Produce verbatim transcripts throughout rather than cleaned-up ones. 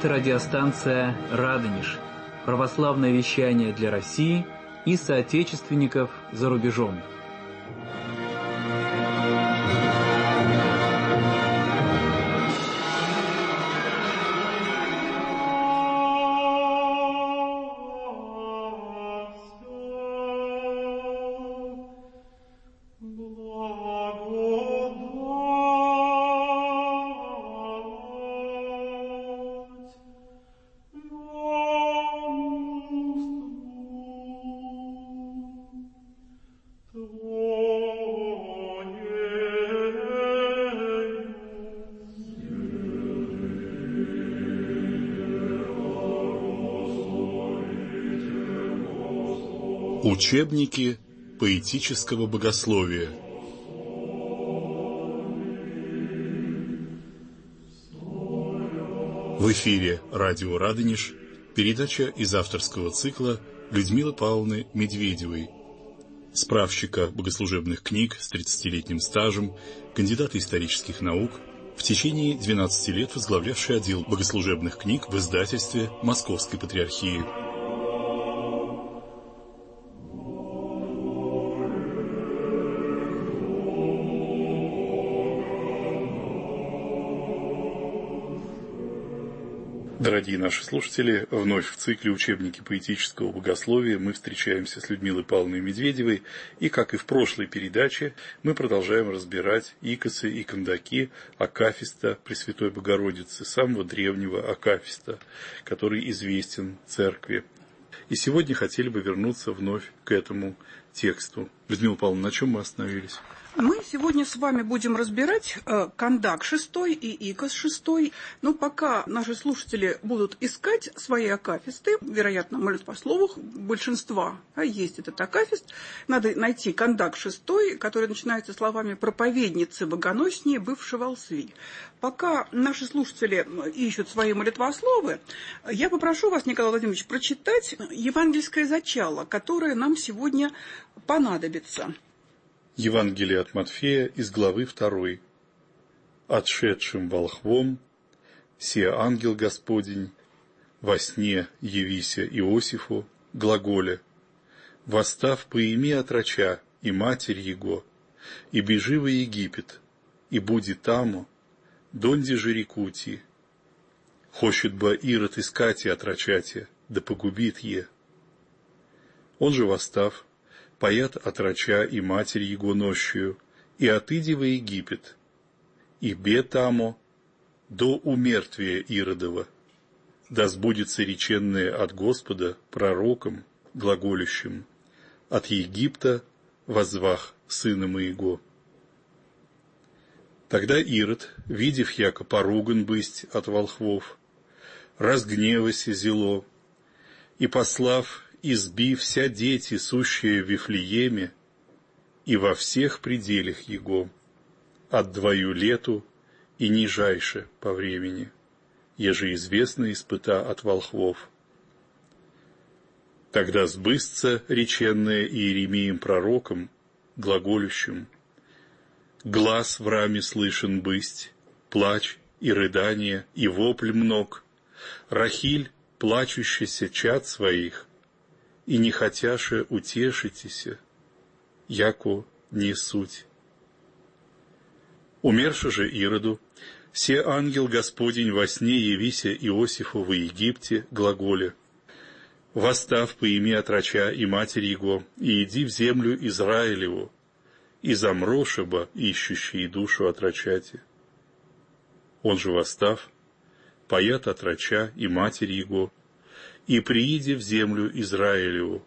Это радиостанция «Радонеж», православное вещание для России и соотечественников за рубежом. Учебники поэтического богословия. В эфире радио «Радонеж», передача из авторского цикла Людмилы Павловны Медведевой, справщика богослужебных книг с тридцатилетним стажем, кандидата исторических наук, в течение двенадцати лет возглавлявший отдел богослужебных книг в издательстве Московской Патриархии. Дорогие наши слушатели, вновь в цикле «Учебники поэтического богословия» мы встречаемся с Людмилой Павловной Медведевой, и, как и в прошлой передаче, мы продолжаем разбирать икосы и кандаки акафиста Пресвятой Богородицы, самого древнего акафиста, который известен церкви. И сегодня хотели бы вернуться вновь к этому тексту. Людмила Павловна, на чем мы остановились? Мы сегодня с вами будем разбирать э, кандак шестой и икос шестой. Но пока наши слушатели будут искать свои акафисты, вероятно, молитвословах большинства а есть этот акафист, надо найти кандак шестой, который начинается словами «проповедницы богоноснее бывшего Волсви». Пока наши слушатели ищут свои молитвословы, я попрошу вас, Николай Владимирович, прочитать евангельское зачало, которое нам сегодня понадобится. Евангелие от Матфея из главы второй. «Отшедшим волхвом, се ангел Господень, во сне явися Иосифу, глаголе, восстав поими отроча и матерь его, и бежи во Египет, и буди таму, донде же рекути. Хочет ба Ирод искати отрочате, да погубит е. Он же восстав, поят отроча и матерь его нощью, и отыди во Египет, и бе тамо до умертвия Иродова, да сбудется реченное от Господа пророком, глаголющим, от Египта воззвах сына моего. Тогда Ирод, видев, яко поруган бысть от волхвов, разгневася зело, и послав избив вся дети, сущие в Вифлееме, и во всех пределах его, от двою лету и нижайше по времени, еже известно испыта от волхвов. Тогда сбыстся реченное Иеремием пророком, глаголющим, глас в раме слышен бысть, плач и рыдание, и вопль мног, Рахиль, плачущийся чад своих, и не хотяше утешитеся, яко не суть. Умерши же Ироду, се ангел Господень во сне явися Иосифу во Египте, глаголе, восстав поими отроча и матерь его, и иди в землю Израилеву, и замрошеба ищущие душу отрочати. Он же восстав, поят отроча и матерь его, и прииди в землю Израилеву.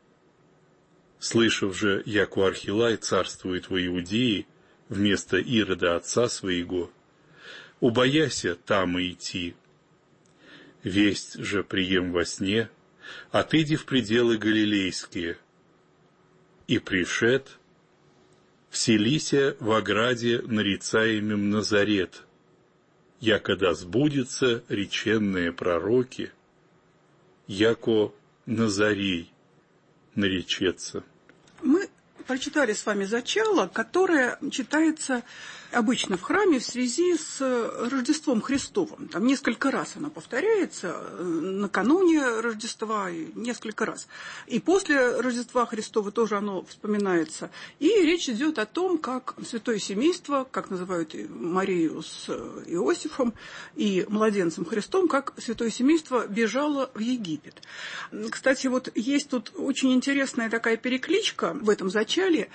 Слышав же, яко Архилай царствует во Иудее вместо Ирода отца своего, убояся там и идти. Весть же прием во сне, отыди в пределы галилейские, и пришед, вселися в ограде нарицаемым Назарет, якода сбудется реченные пророки, яко Назарей наречется. Мы прочитали с вами зачало, которое читается обычно в храме в связи с Рождеством Христовым. Там несколько раз оно повторяется, накануне Рождества несколько раз. И после Рождества Христова тоже оно вспоминается. И речь идет о том, как святое семейство, как называют Марию с Иосифом и младенцем Христом, как святое семейство бежало в Египет. Кстати, вот есть тут очень интересная такая перекличка в этом зачале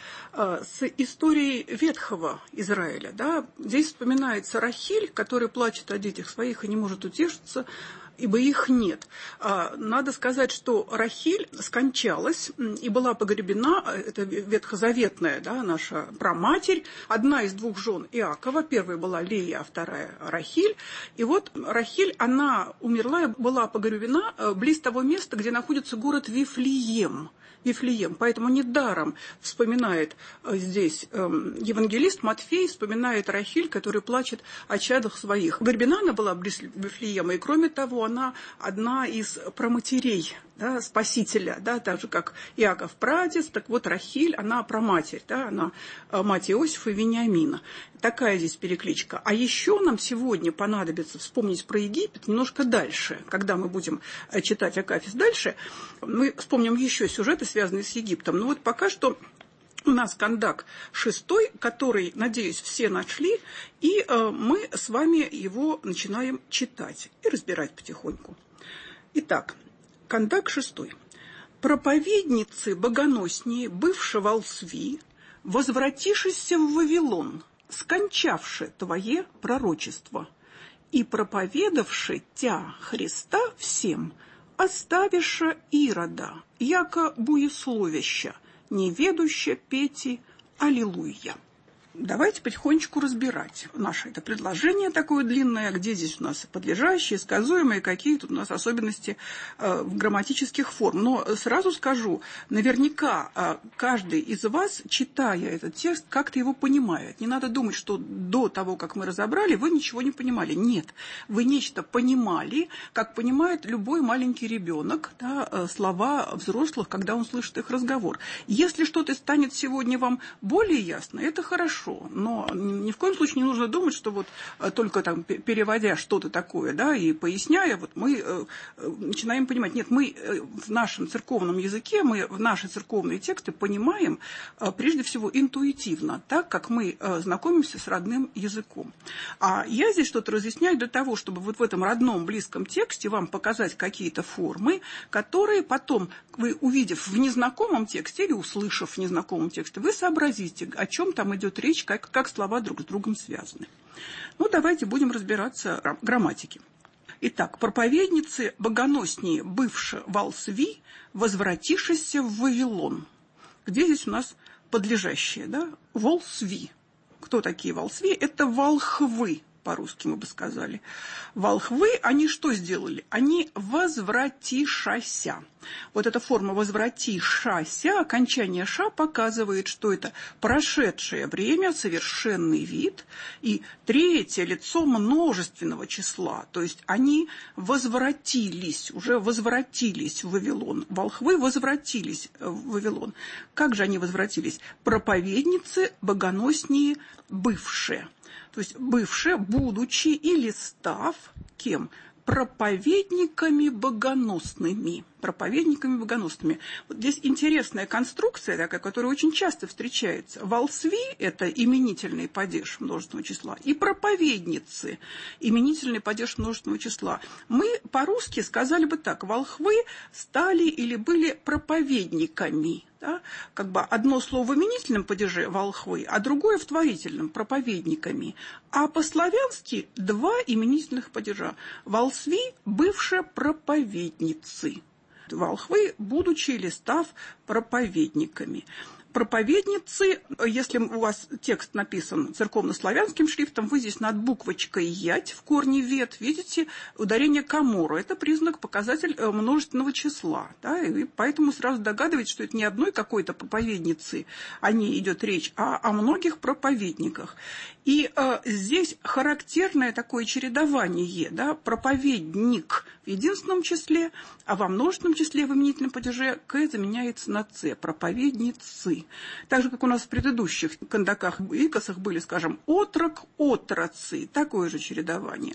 с историей Ветхого Израиля. Да? Здесь вспоминается Рахиль, которая плачет о детях своих и не может утешиться, ибо их нет. Надо сказать, что Рахиль скончалась и была погребена, это ветхозаветная, да, наша праматерь, одна из двух жен Иакова, первая была Лея, а вторая Рахиль. И вот Рахиль, она умерла и была погребена близ того места, где находится город Вифлеем. Вифлеем. Поэтому недаром вспоминает здесь э, евангелист Матфей, вспоминает Рахиль, который плачет о чадах своих. Погребена она была близ Вифлеема, и кроме того, она одна из праматерей, да, Спасителя, да, так же, как Иаков прадед, так вот Рахиль, она праматерь, да, она мать Иосифа и Вениамина. Такая здесь перекличка. А еще нам сегодня понадобится вспомнить про Египет немножко дальше. Когда мы будем читать Акафист дальше, мы вспомним еще сюжеты, связанные с Египтом. Но вот пока что у нас кандак шестой, который, надеюсь, все нашли, и э, мы с вами его начинаем читать и разбирать потихоньку. Итак, кандак шестой. «Проповедницы богоноснее, бывши волсви, возвратишися в Вавилон, скончавши твое пророчество, и проповедавши тя Христа всем, оставиша Ирода, яко буесловища, неведуща пети аллилуйя». Давайте потихонечку разбирать наше это предложение такое длинное, где здесь у нас подлежащие, сказуемые, какие тут у нас особенности э, грамматических форм. Но сразу скажу, наверняка э, каждый из вас, читая этот текст, как-то его понимает. Не надо думать, что до того, как мы разобрали, вы ничего не понимали. Нет, вы нечто понимали, как понимает любой маленький ребенок, да, э, слова взрослых, когда он слышит их разговор. Если что-то станет сегодня вам более ясно, это хорошо. Но ни в коем случае не нужно думать, что вот только там переводя что-то такое, да, и поясняя, вот мы э, начинаем понимать. Нет, мы в нашем церковном языке, мы в наши церковные тексты понимаем э, прежде всего интуитивно, так как мы э, знакомимся с родным языком. А я здесь что-то разъясняю для того, чтобы вот в этом родном близком тексте вам показать какие-то формы, которые потом вы, увидев в незнакомом тексте или услышав в незнакомом тексте, вы сообразите, о чем там идет речь, Как, как слова друг с другом связаны. Ну, давайте будем разбираться в грамматике. Итак, проповедницы богоноснее, бывши волсви, возвратишися в Вавилон. Где здесь у нас подлежащее, да? Волсви. Кто такие волсви? Это волхвы, по-русски мы бы сказали. Волхвы, они что сделали? Они возвратишася. Вот эта форма возвратишася, окончание ша показывает, что это прошедшее время, совершенный вид, и третье лицо множественного числа. То есть они возвратились, уже возвратились в Вавилон. Волхвы возвратились в Вавилон. Как же они возвратились? Проповедницы богоноснее бывшие. То есть бывшие, будучи или став кем? Проповедниками богоносными. Проповедниками богоносными. Вот здесь интересная конструкция такая, которая очень часто встречается. Волсви – это именительный падеж множественного числа, и проповедницы – именительный падеж множественного числа. Мы по-русски сказали бы так: волхвы стали или были проповедниками. Да? Как бы одно слово в именительном падеже волхвы, а другое в творительном проповедниками. А по-славянски два именительных падежа. Волсви – бывшие проповедницы. Волхвы, будучи или став проповедниками. Проповедницы, если у вас текст написан церковно-славянским шрифтом, вы здесь над буквочкой «ять» в корне «вет» видите ударение «камору». Это признак, показатель множественного числа. Да? И поэтому сразу догадываетесь, что это не одной какой-то проповедницы о ней идет речь, а о многих проповедниках. И э, здесь характерное такое чередование, да? Проповедник в единственном числе, а во множественном числе в именительном падеже «к» заменяется на «ц», проповедницы. волхвы. Так же, как у нас в предыдущих кандаках и икосах были, скажем, отрок, отроцы, такое же чередование.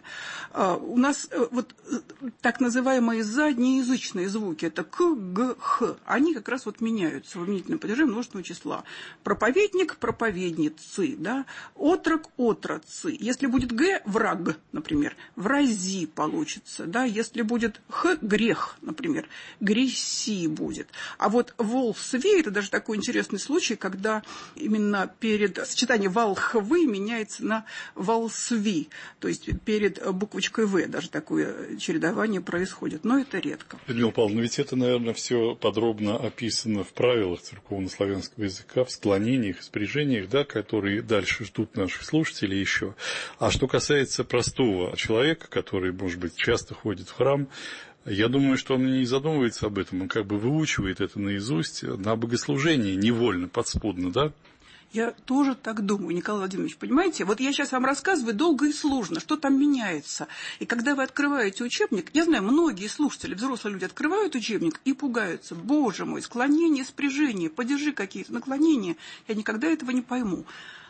У нас вот так называемые заднеязычные звуки, это к, г, х, они как раз вот меняются в именительном падеже множественного числа. Проповедник, проповедницы, да, отрок, отроцы. Если будет г, враг, например, врази получится, да, если будет х, грех, например, греси будет. А вот волхвы, это даже такой интересный случай, когда именно перед сочетанием волхвы меняется на волсви, то есть перед буквочкой В даже такое чередование происходит, но это редко. Людмила Павловна, ведь это, наверное, все подробно описано в правилах церковно-славянского языка, в склонениях, спряжениях, да, которые дальше ждут наших слушателей еще. А что касается простого человека, который, может быть, часто ходит в храм, я думаю, что он не задумывается об этом, он как бы выучивает это наизусть на богослужении, невольно, подспудно, да? Я тоже так думаю, Николай Владимирович, понимаете? Вот я сейчас вам рассказываю долго и сложно, что там меняется. И когда вы открываете учебник, я знаю, многие слушатели, взрослые люди открывают учебник и пугаются. Боже мой, склонение, спряжение, падежи какие-то, наклонения. Я никогда этого не пойму.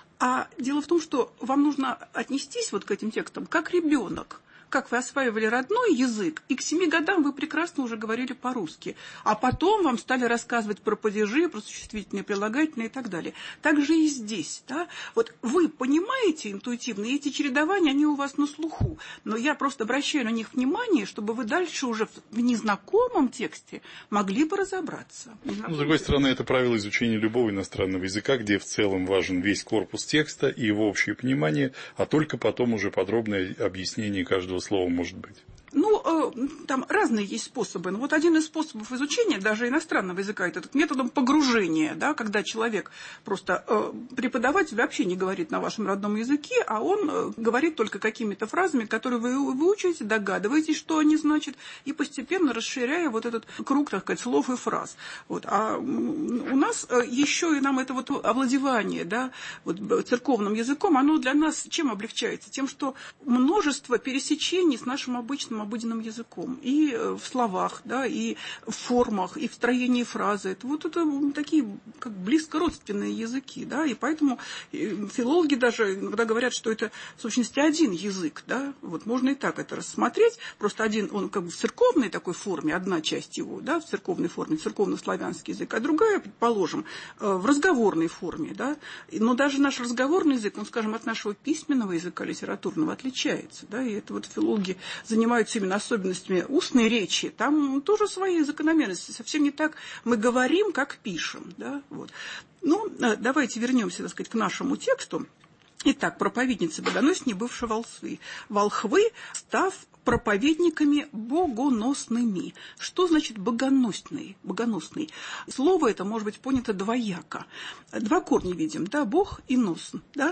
А дело в том, что вам нужно отнестись вот к этим текстам как ребенок. Как вы осваивали родной язык, и к семи годам вы прекрасно уже говорили по-русски. А потом вам стали рассказывать про падежи, про существительные, прилагательные и так далее. Так же и здесь. Да? Вот вы понимаете интуитивно, и эти чередования, они у вас на слуху. Но я просто обращаю на них внимание, чтобы вы дальше уже в незнакомом тексте могли бы разобраться. Ну, с другой стороны, это правило изучения любого иностранного языка, где в целом важен весь корпус текста и его общее понимание, а только потом уже подробное объяснение каждого слова может быть. Ну, э, там разные есть способы. Но вот один из способов изучения даже иностранного языка – это методом погружения, да, когда человек просто, э, преподаватель вообще не говорит на вашем родном языке, а он э, говорит только какими-то фразами, которые вы выучите, догадываетесь, что они значат, и постепенно расширяя вот этот круг, так сказать, слов и фраз. Вот. А у нас э, еще и нам это вот овладевание, да, вот, церковным языком, оно для нас чем облегчается? Тем, что множество пересечений с нашим обычным обыденным языком, и в словах, да, и в формах, и в строении фразы. Это вот это такие как близко родственные языки, да, и поэтому филологи даже иногда говорят, что это в сущности один язык, да, вот можно и так это рассмотреть, просто один, он как бы в церковной такой форме, одна часть его, да, в церковной форме, церковно-славянский язык, а другая, предположим, в разговорной форме, да, но даже наш разговорный язык, он, скажем, от нашего письменного языка литературного отличается, да, и это вот филологи занимаются именно особенностями устной речи, там тоже свои закономерности. Совсем не так мы говорим, как пишем. Да? Вот. Ну, давайте вернемся, так сказать, к нашему тексту. Итак, проповедницы богоносни, бывшие волхвы. Волхвы, став проповедниками богоносными. Что значит богоносный? Богоносный. Слово это может быть понято двояко. Два корня видим, да, бог и нос. Да?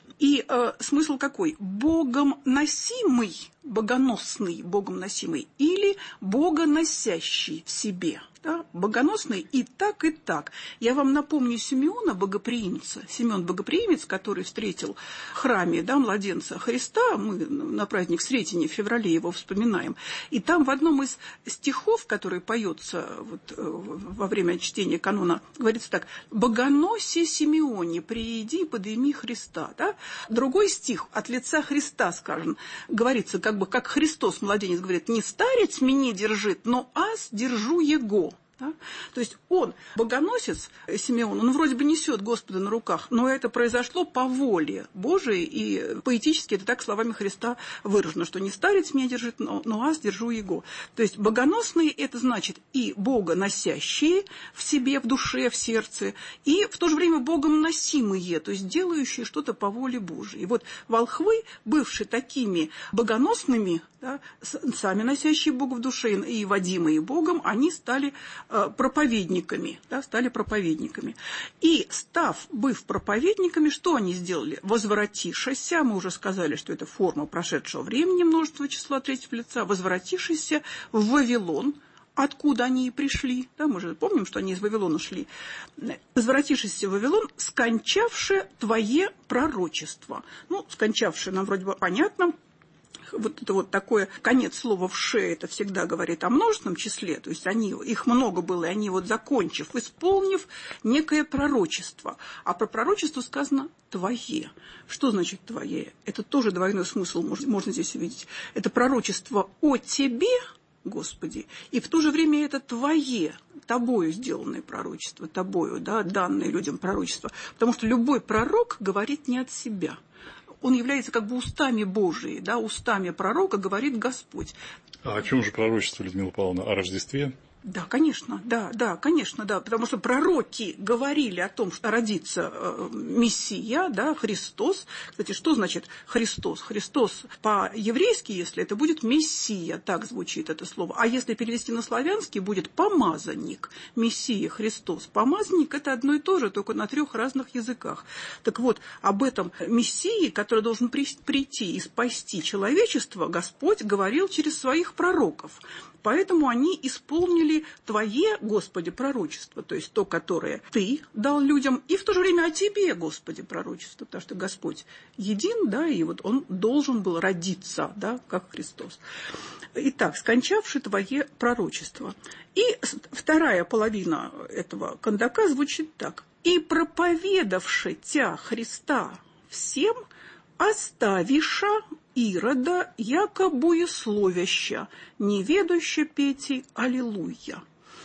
И э, смысл какой? Богом носимый, богоносный, богом носимый, или богоносящий в себе. Да? Богоносный и так, и так. Я вам напомню Симеона Богоприимца. Симеон Богоприимец, который встретил в храме, да, младенца Христа, мы на праздник Сретения в феврале его вспоминаем. И там в одном из стихов, который поется вот, во время чтения канона, говорится так: «Богоносе Симеоне, прииди и подыми Христа». Да? Другой стих от лица Христа, скажем, говорится, как бы как Христос, младенец, говорит: «Не старец меня держит, но аз держу его». Да? То есть он, богоносец Симеон, он вроде бы несет Господа на руках, но это произошло по воле Божией, и поэтически это так словами Христа выражено, что не старец меня держит, но, но аз держу его. То есть богоносные это значит и богоносящие в себе, в душе, в сердце, и в то же время богом носимые, то есть делающие что-то по воле Божией. И вот волхвы, бывшие такими богоносными, да, сами носящие Бога в душе и водимые Богом, они стали проповедниками, да, стали проповедниками. И став, быв проповедниками, что они сделали? Возвратившися, мы уже сказали, что это форма прошедшего времени, множество числа третьего лица, возвратившися в Вавилон, откуда они и пришли, да, мы же помним, что они из Вавилона шли, возвратившись в Вавилон, скончавши твое пророчество. Ну, скончавши нам вроде бы понятно, Вот это вот такое, конец слова «вше» это всегда говорит о множественном числе, то есть они, их много было, и они вот закончив, исполнив некое пророчество. А про пророчество сказано «твое». Что значит «твое»? Это тоже двойной смысл можно, можно здесь увидеть. Это пророчество о тебе, Господи, и в то же время это твое, тобою сделанное пророчество, тобою, да, данное людям пророчество. Потому что любой пророк говорит не от себя. Он является как бы устами Божиими, да, устами пророка говорит Господь. А о чем же пророчество, Людмила Павловна? О Рождестве? Да, конечно, да, да, конечно, да, потому что пророки говорили о том, что родится э, Мессия, да, Христос. Кстати, что значит Христос? Христос по-еврейски, если это будет Мессия, так звучит это слово. А если перевести на славянский, будет помазанник, Мессия, Христос. Помазанник – это одно и то же, только на трех разных языках. Так вот, об этом Мессии, который должен прийти и спасти человечество, Господь говорил через своих пророков. Поэтому они исполнили Твое, Господи, пророчество, то есть то, которое Ты дал людям, и в то же время о Тебе, Господи, пророчество, потому что Господь един, да, и вот Он должен был родиться, да, как Христос. Итак, скончавший Твое пророчество. И вторая половина этого кандака звучит так. «И проповедавши Тя Христа всем, оставиша Ирода, яко буесловяща, неведуща Пети, аллилуйя».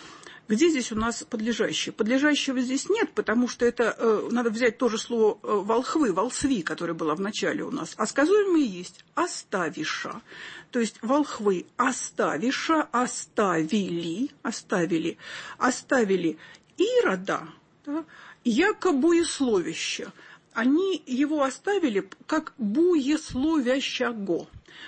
Где здесь у нас подлежащее? Подлежащего здесь нет, потому что это э, надо взять тоже слово э, волхвы, волсви, которое было в начале у нас. А сказуемое есть оставиша. То есть волхвы оставиша, оставили, оставили, оставили Ирода, да, яко буесловища. Они его оставили как буесловящаго.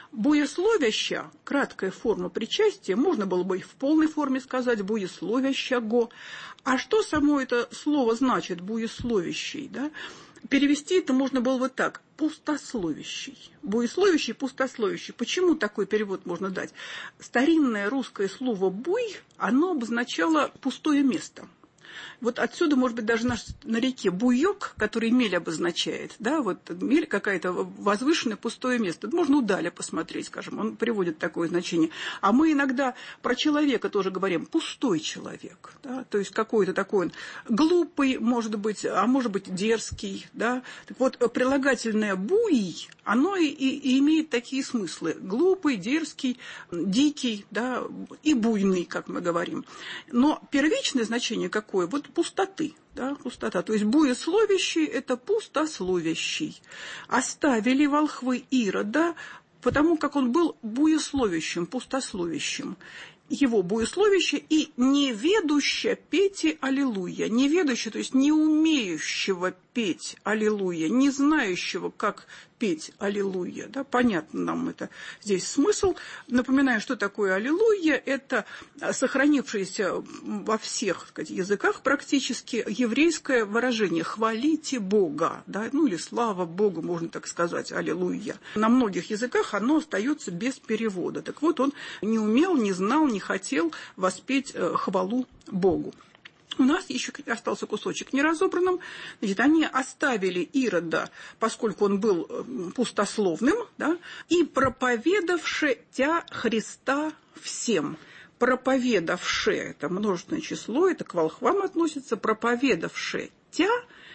Буесловяща, краткая форма причастия, можно было бы и в полной форме сказать буесловящаго. А что само это слово значит, буесловящий, да? Перевести это можно было вот так, пустословящий. Буесловящий, пустословящий. Почему такой перевод можно дать? Старинное русское слово «буй», оно обозначало пустое место. Вот отсюда, может быть, даже наш, на реке буйок, который мель обозначает, да, вот мель какая-то возвышенное пустое место. Можно удаля посмотреть, скажем, он приводит такое значение. А мы иногда про человека тоже говорим пустой человек, да, то есть какой-то такой он глупый, может быть, а может быть дерзкий, да. Так вот, прилагательное буй, оно и, и имеет такие смыслы: глупый, дерзкий, дикий, да, и буйный, как мы говорим. Но первичное значение какое? Вот пустоты, да, пустота. То есть буесловящий – это пустословящий. Оставили волхвы Ирода, потому как он был буесловящим, пустословящим. Его буесловище и неведуща пети аллилуйя. Неведуща, то есть не умеющего петь аллилуйя, не знающего, как петь аллилуйя. Да? Понятно нам это здесь смысл. Напоминаю, что такое аллилуйя. Это сохранившееся во всех, так сказать, языках практически еврейское выражение «хвалите Бога». Да? Ну или «слава Богу», можно так сказать, аллилуйя. На многих языках оно остается без перевода. Так вот, он не умел, не знал, не хотел воспеть хвалу Богу. У нас еще остался кусочек неразобранным. Значит, они оставили Ирода, поскольку он был пустословным, да, и проповедавши Тя Христа всем. Проповедавши – это множественное число, это к волхвам относится. Проповедавши Тя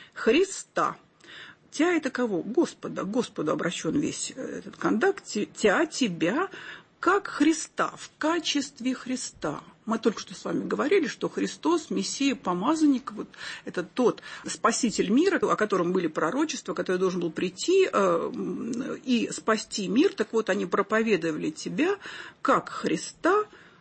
Христа. Тя – это кого? Господа. Господу обращен весь этот кандак. Тя, тебя, как Христа, в качестве Христа. Мы только что с вами говорили, что Христос, Мессия, помазанник, вот, это тот спаситель мира, о котором были пророчества, который должен был прийти э, и спасти мир. Так вот, они проповедовали тебя, как Христа,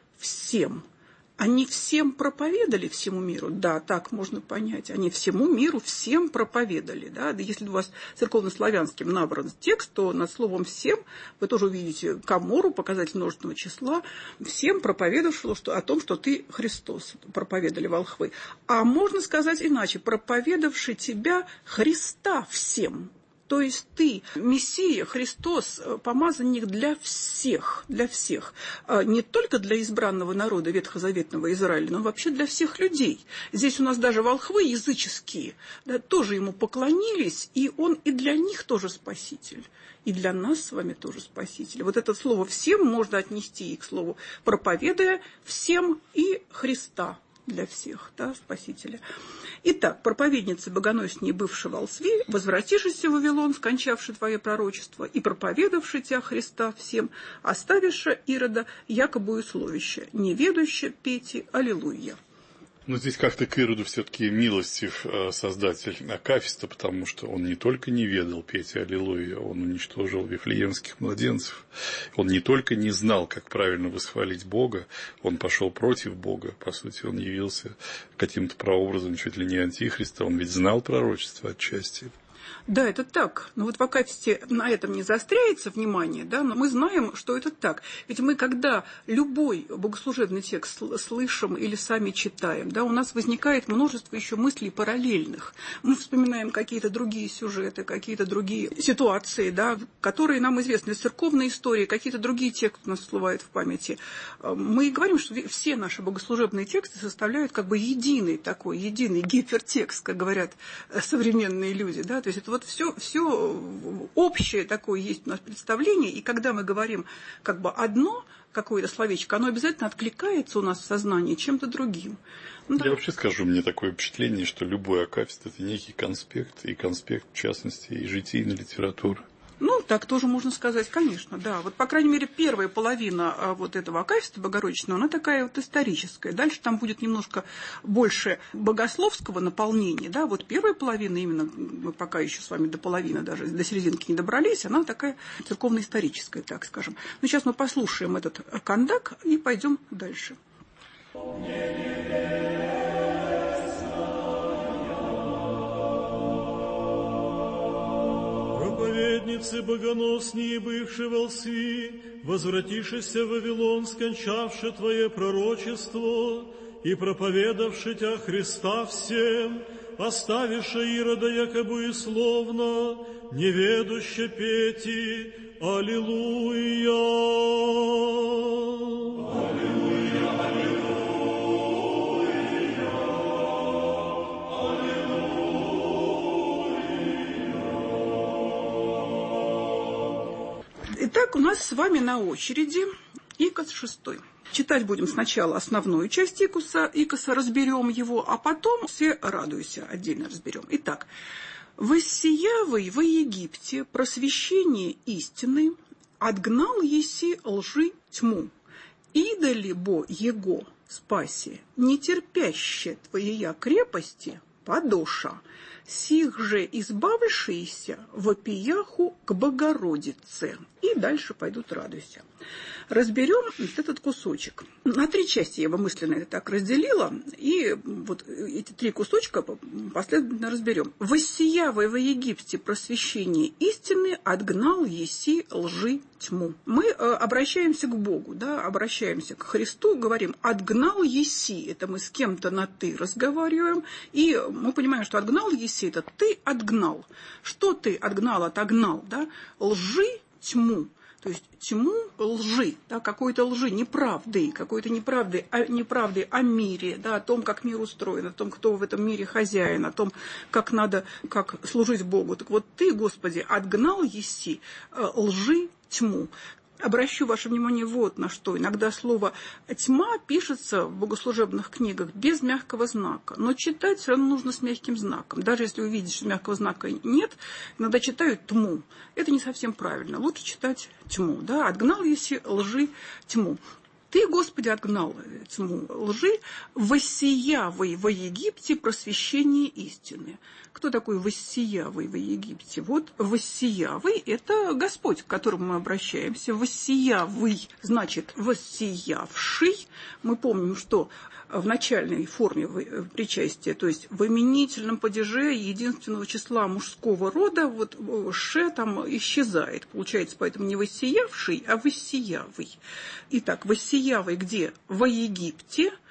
всем. Они всем проповедали, всему миру? Да, так можно понять. Они всему миру всем проповедали. Да? Если у вас церковнославянским набран текст, то над словом «всем» вы тоже увидите камору, показатель множественного числа. Всем проповедовавшего что, о том, что ты Христос, проповедали волхвы. А можно сказать иначе: проповедавший тебя Христа всем. То есть ты, Мессия, Христос, помазанник для всех, для всех. Не только для избранного народа ветхозаветного Израиля, но вообще для всех людей. Здесь у нас даже волхвы языческие, да, тоже ему поклонились, и он и для них тоже спаситель. И для нас с вами тоже спаситель. Вот это слово «всем» можно отнести и к слову «проповедуя всем» и Христа для всех, да, спасителя. Итак, проповедницы богоносней бывшей волсви, возвратившись в Вавилон, скончавши твое пророчество, и проповедавши тебя Христа всем, оставивши Ирода, якобы условище, неведуще пейте аллилуйя. Но здесь как-то к Ироду все-таки милостив создатель Акафиста, потому что он не только не ведал петь аллилуйя, он уничтожил вифлеемских младенцев. Он не только не знал, как правильно восхвалить Бога, он пошел против Бога. По сути, он явился каким-то прообразом чуть ли не антихриста. Он ведь знал пророчество отчасти. Да, это так. Но вот в Акафисте на этом не заостряется внимание, да, но мы знаем, что это так. Ведь мы, когда любой богослужебный текст слышим или сами читаем, да, у нас возникает множество еще мыслей параллельных. Мы вспоминаем какие-то другие сюжеты, какие-то другие ситуации, да, которые нам известны из церковной истории, какие-то другие тексты у нас всплывают в памяти. Мы говорим, что все наши богослужебные тексты составляют как бы единый такой, единый гипертекст, как говорят современные люди, да, то есть это вот все, все общее такое есть у нас представление, и когда мы говорим как бы одно какое-то словечко, оно обязательно откликается у нас в сознании чем-то другим. Ну, Я да. вообще скажу, мне такое впечатление, что любой акафист – это некий конспект, и конспект, в частности, и житийной литературы. Ну, так тоже можно сказать, конечно, да. Вот, по крайней мере, первая половина вот этого акафиста богородичного, она такая вот историческая. Дальше там будет немножко больше богословского наполнения, да. Вот первая половина, именно мы пока еще с вами до половины, даже до серединки не добрались, она такая церковно-историческая, так скажем. Но сейчас мы послушаем этот кандак и пойдем дальше. Проповедницы богоносние бывшей волсви, возвратившися в Вавилон, скончавши твое пророчество и проповедавши тебя Христа всем, оставивши Ирода якобы и словно, неведуще пейте аллилуйя. Итак, у нас с вами на очереди Икос шестой. Читать будем сначала основную часть Икоса, Икоса разберем его, а потом все радуйся отдельно разберем. Итак, «Воссиявый во Египте просвещение истины, отгнал еси лжи тьму, идоли бо его спаси, нетерпяще твоя крепости подоша, сих же избавившиеся вопияху к Богородице». И дальше пойдут радуйся. Разберем вот этот кусочек. На три части я его мысленно это так разделила, и вот эти три кусочка последовательно разберем. «Воссиявый во Египте просвещение истины, отгнал еси лжи тьму». Мы обращаемся к Богу, да, обращаемся к Христу, говорим «отгнал еси». Это мы с кем-то на «ты» разговариваем, и мы понимаем, что «отгнал еси» – это «ты отгнал». Что ты отгнал, отогнал, да? Лжи тьму. То есть тьму лжи, да, какой-то лжи, неправды, какой-то неправды, о, неправды о мире, да, о том, как мир устроен, о том, кто в этом мире хозяин, о том, как надо, как служить Богу. Так вот ты, Господи, отгнал еси лжи тьму. Обращу ваше внимание вот на что. Иногда слово «тьма» пишется в богослужебных книгах без мягкого знака, но читать все равно нужно с мягким знаком. Даже если вы видите, что мягкого знака нет, иногда читают «тьму». Это не совсем правильно. Лучше читать «тьму». Да? «Отгнал еси лжи тьму». Ты, Господи, отгнал тьму лжи, воссиявый во Египте просвещение истины. Кто такой воссиявый во Египте? Вот воссиявый – это Господь, к которому мы обращаемся. Воссиявый значит воссиявший. Мы помним, что в начальной форме причастия, то есть в именительном падеже единственного числа мужского рода, вот «ше» там исчезает. Получается, поэтому не воссиявший, а воссиявый. Итак, воссиявый где? Во Египте.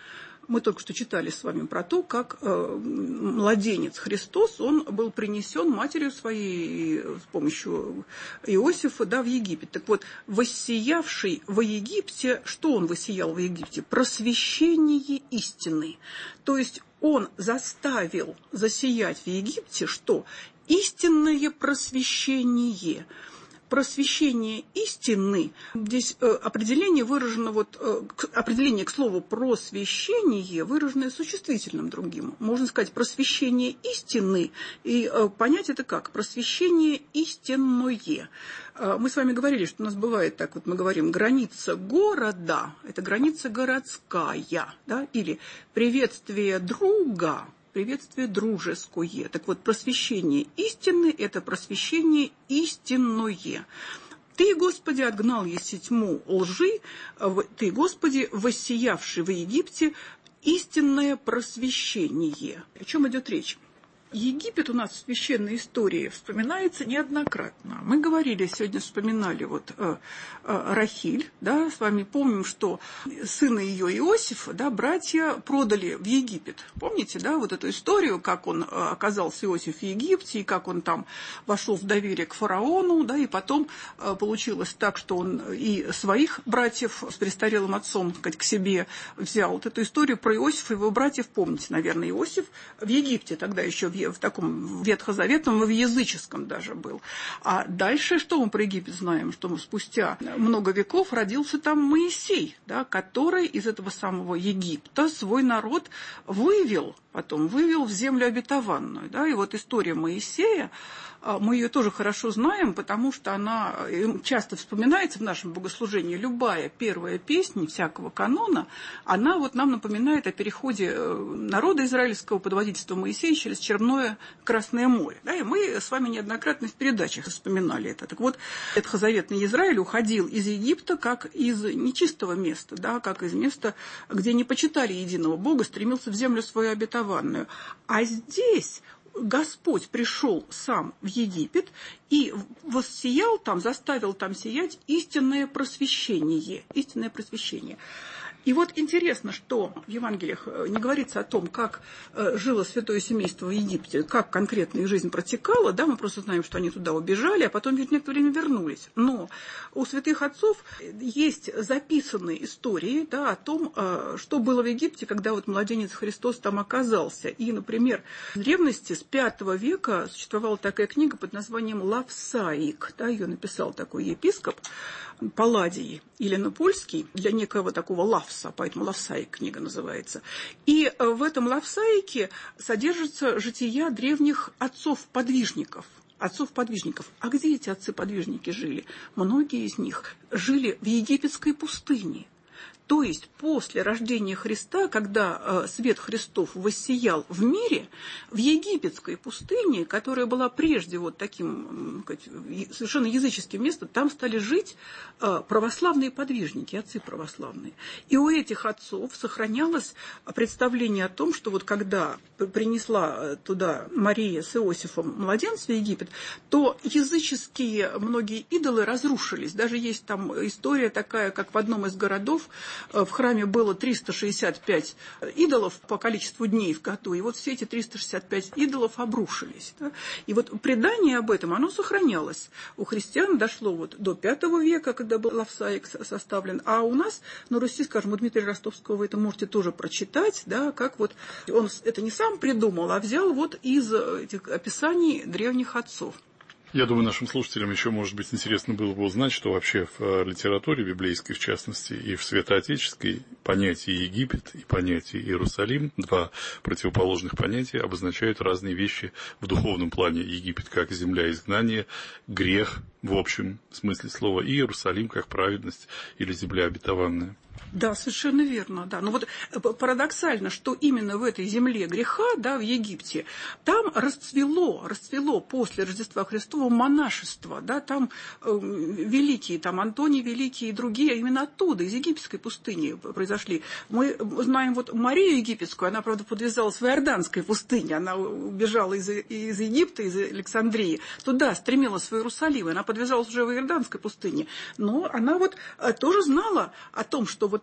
Мы только что читали с вами про то, как э, младенец Христос, он был принесен матерью своей с помощью Иосифа, да, в Египет. Так вот, воссиявший в Египте, что он воссиял в Египте? Просвещение истины. То есть он заставил засиять в Египте что? Истинное просвещение. Просвещение истины, здесь э, определение выражено, вот, э, к, определение к слову просвещение выражено существительным другим. Можно сказать просвещение истины, и э, понять это как? Просвещение истинное. Э, мы с вами говорили, что у нас бывает так, вот мы говорим, граница города, это граница городская, да, или приветствие друга, приветствие дружеское. Так вот, просвещение истины – это просвещение истинное. Ты, Господи, отгнал еси тьму лжи, Ты, Господи, воссиявший в Египте истинное просвещение. О чем идет речь? Египет у нас в священной истории вспоминается неоднократно. Мы говорили, сегодня вспоминали вот э, э, Рахиль, да, с вами помним, что сына ее Иосифа, да, братья продали в Египет. Помните, да, вот эту историю, как он оказался Иосиф в Египте, и как он там вошел в доверие к фараону, да, и потом э, получилось так, что он и своих братьев с престарелым отцом, так сказать, к себе взял. Вот эту историю про Иосифа и его братьев, помните, наверное, Иосиф в Египте тогда еще в в таком ветхозаветном, в языческом даже был. А дальше что мы про Египет знаем? Что мы спустя много веков родился там Моисей, да, который из этого самого Египта свой народ вывел, потом вывел в землю обетованную. Да, и вот история Моисея, мы ее тоже хорошо знаем, потому что она часто вспоминается в нашем богослужении. Любая первая песня всякого канона, она вот нам напоминает о переходе народа израильского под водительством Моисея через Черное Красное море. Да, и мы с вами неоднократно в передачах вспоминали это. Так вот, ветхозаветный Израиль уходил из Египта как из нечистого места, да, как из места, где не почитали единого Бога, стремился в землю свою обетованную. А здесь Господь пришел сам в Египет и воссиял там, заставил там сиять истинное просвещение. Истинное просвещение. И вот интересно, что в Евангелиях не говорится о том, как жило святое семейство в Египте, как конкретно их жизнь протекала, да, мы просто знаем, что они туда убежали, а потом ведь некоторое время вернулись. Но у святых отцов есть записанные истории, да, о том, что было в Египте, когда вот младенец Христос там оказался. И, например, в древности с пятого века существовала такая книга под названием «Лавсаик», да, ее написал такой епископ Палладий Еленопольский для некого такого лавса, поэтому «Лавсаик» книга называется. И в этом «Лавсаике» содержатся жития древних отцов-подвижников. Отцов-подвижников. А где эти отцы-подвижники жили? Многие из них жили в египетской пустыне. То есть после рождения Христа, когда э, свет Христов воссиял в мире, в египетской пустыне, которая была прежде вот таким э, совершенно языческим местом, там стали жить э, православные подвижники, отцы православные. И у этих отцов сохранялось представление о том, что вот когда принесла туда Мария с Иосифом младенца в Египет, то языческие многие идолы разрушились. Даже есть там история такая, как в одном из городов в храме было триста шестьдесят пять идолов по количеству дней в году, и вот все эти триста шестьдесят пять идолов обрушились. Да? И вот предание об этом, оно сохранялось. У христиан дошло вот до пятого века, когда был Лавсаик составлен, а у нас на Руси, скажем, у Дмитрия Ростовского вы это можете тоже прочитать, да, как вот он это не сам придумал, а взял вот из этих описаний древних отцов. Я думаю, нашим слушателям еще, может быть, интересно было бы узнать, что вообще в литературе библейской, в частности, и в святоотеческой понятие Египет и понятие Иерусалим, два противоположных понятия, обозначают разные вещи в духовном плане. Египет как земля изгнания, грех в общем смысле слова, и Иерусалим как праведность или земля обетованная. Да, совершенно верно, да. Но вот парадоксально, что именно в этой земле греха, да, в Египте, там расцвело, расцвело после Рождества Христова монашество, да, там э, великие, там Антоний Великий и другие, именно оттуда, из египетской пустыни произошли. Мы знаем вот Марию Египетскую, она, правда, подвязалась в Иорданской пустыне, она убежала из, из Египта, из Александрии, туда стремилась в Иерусалим, она подвязалась уже в Иорданской пустыне, но она вот тоже знала о том, что вот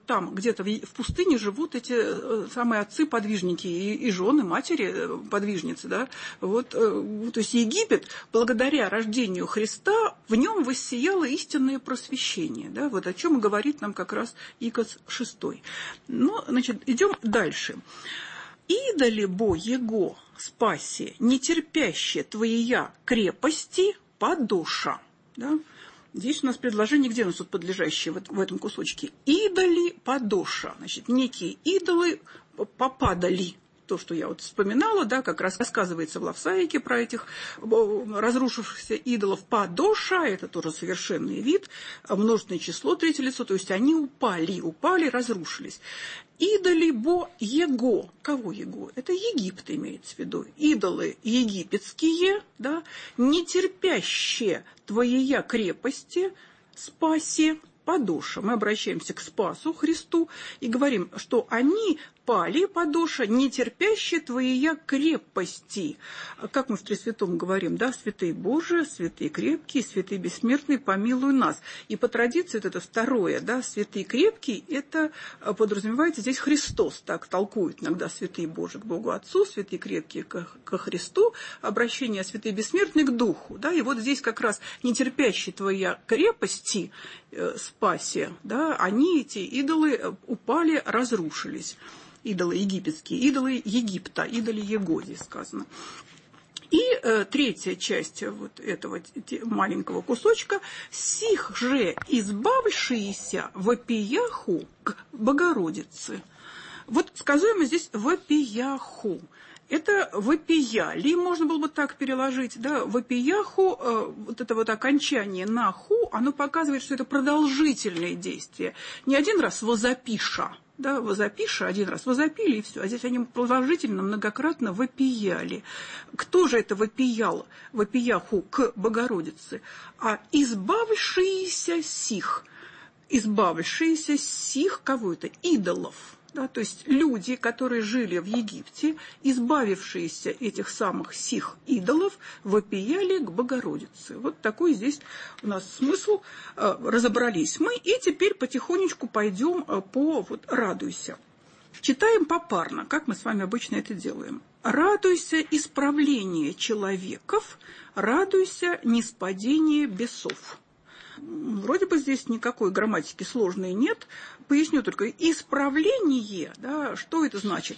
вот там, где-то в пустыне живут эти самые отцы-подвижники и, и жены, матери-подвижницы, да, вот, то есть Египет, благодаря рождению Христа, в нем воссияло истинное просвещение, да, вот о чем говорит нам как раз Икос шестой. Ну, значит, идем дальше. «Идоли бо его спаси, нетерпяще твоя крепости подоша». Да? Здесь у нас предложение, где у нас тут подлежащее в этом кусочке? «Идоли подоша». Значит, некие идолы попадали. То, что я вот вспоминала, да, как раз рассказывается в Лавсаике про этих разрушившихся идолов. Падоша, это тоже совершенный вид, множественное число, третье лицо, то есть они упали, упали, разрушились. Идоли бо его. Кого его? Это Египет имеется в виду. Идолы египетские, да, нетерпящие твоя крепости, спаси, подоша. Мы обращаемся к Спасу Христу и говорим, что они пали, подоша, не терпящие твоя крепости. Как мы в Тресвятом говорим, да, святые Божии, святые крепкие, святые бессмертные, помилуй нас. И по традиции вот это второе, да, святые крепкие, это подразумевается здесь Христос, так толкуют иногда святые Божии к Богу Отцу, святые крепкие ко, ко Христу, обращение святые бессмертные к Духу, да, и вот здесь как раз не терпящие твоя крепости, э, спаси, да, они, эти идолы, упали, разрушились. Идолы египетские, идолы Египта, идолы Его, здесь сказано. И э, третья часть вот этого маленького кусочка. «Сих же избавшиеся вопияху к Богородице». Вот сказуемо здесь «вопияху». Это вопияли, можно было бы так переложить, да, вопияху, э, вот это вот окончание на ху, оно показывает, что это продолжительное действие. Не один раз возопиша, да, возопиша, один раз возопили и все, а здесь они продолжительно, многократно вопияли. Кто же это вопиял, вопияху к Богородице? А избавившиеся сих, избавившиеся сих кого это? Идолов. Да, то есть люди, которые жили в Египте, избавившиеся этих самых сих идолов, вопияли к Богородице. Вот такой здесь у нас смысл. Разобрались мы, и теперь потихонечку пойдем по вот, «радуйся». Читаем попарно, как мы с вами обычно это делаем. «Радуйся исправление человеков, радуйся неспадение бесов». Вроде бы здесь никакой грамматики сложной нет. Поясню только. Исправление, да, что это значит?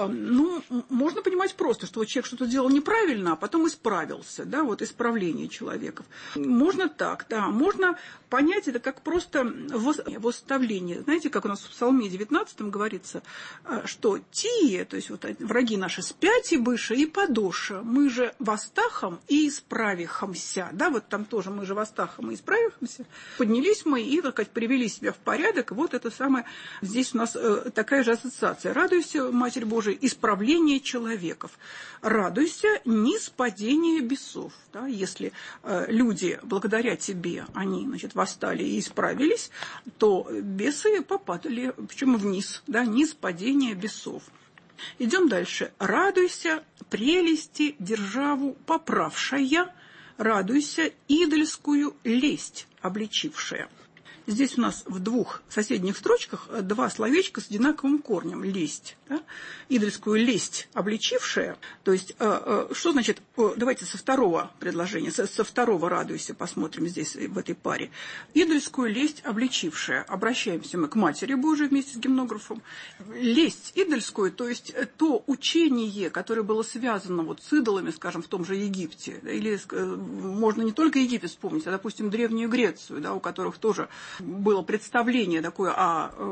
Ну, можно понимать просто, что человек что-то делал неправильно, а потом исправился. Да, вот исправление человеков. Можно так, да. Можно понять это как просто восставление. Знаете, как у нас в Псалме девятнадцатом говорится, что тие, то есть вот враги наши спяти быша и подоша, мы же востахом и исправихамся. Да, вот там тоже мы же востахом и исправихамся. Поднялись мы и, так сказать, привели себя в порядок. Вот это самое, здесь у нас э, такая же ассоциация. «Радуйся, Матерь Божия, исправление человеков». «Радуйся, ниспадение бесов». Да, если э, люди, благодаря тебе, они, значит, восстали и исправились, то бесы попадали, причем вниз, да, ниспадение бесов. Идем дальше. «Радуйся, прелести державу поправшая, радуйся, идольскую лесть обличившая». Здесь у нас в двух соседних строчках два словечка с одинаковым корнем. Лесть. Да? Идольскую лесть обличившая. То есть, э, э, что значит, э, давайте со второго предложения, со, со второго «радуйся» посмотрим здесь, в этой паре. Идольскую лесть обличившая. Обращаемся мы к Матери Божией вместе с гимнографом. Лесть идольскую, то есть то учение, которое было связано вот с идолами, скажем, в том же Египте. Или э, можно не только Египет вспомнить, а, допустим, Древнюю Грецию, да, у которых тоже было представление такое о э,